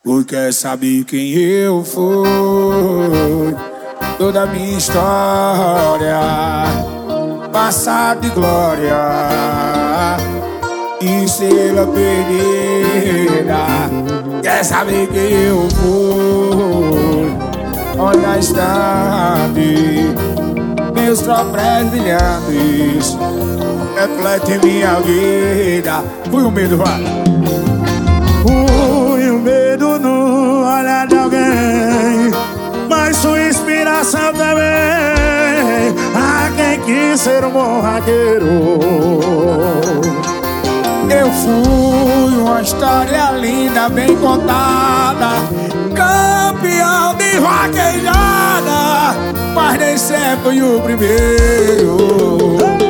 Por quer saber quem eu fui, toda a minha história, passado e glória, estrela perdida. Quer saber quem eu fui, olha estante, meus troféus brilhantes, reflete minha vida. Fui o medo, vai. Fui o medo no olhar de alguém, mas sua inspiração também. A quem quis ser um bom raqueiro. Eu fui uma história linda, bem contada, campeão de vaquejada, mas nem sempre fui o primeiro.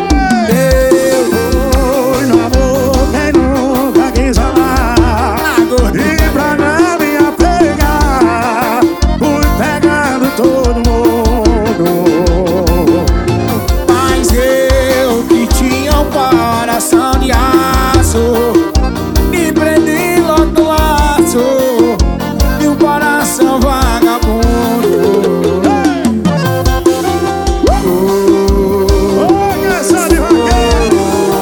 Me prendi logo no laço de um coração vagabundo. Canção de vaqueiro.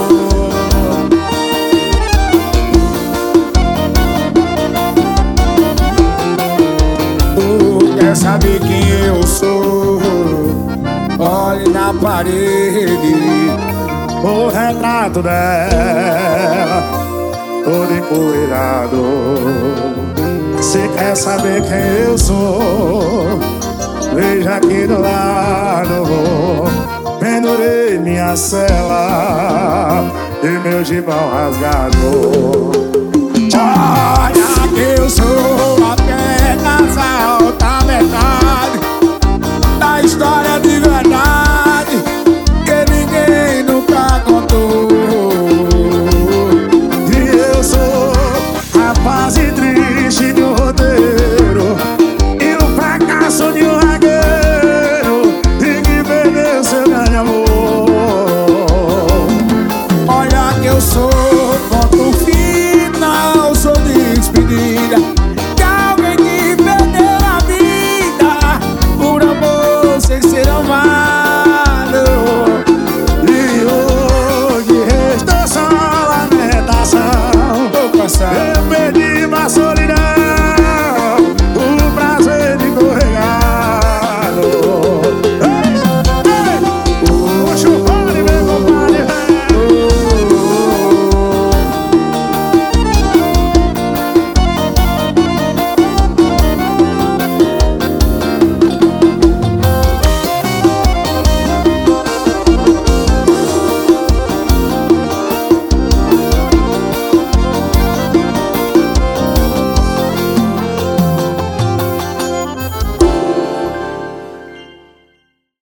Quer saber quem eu sou? Olhe na parede o retrato dela, todo empoeirado. Se quer saber quem eu sou, veja aqui do lado. Pendurei minha cela e meu gibão rasgado. Olha que eu sou apenas a outra metade da história de verdade que ninguém nunca contou. E eu sou rapaz e triste de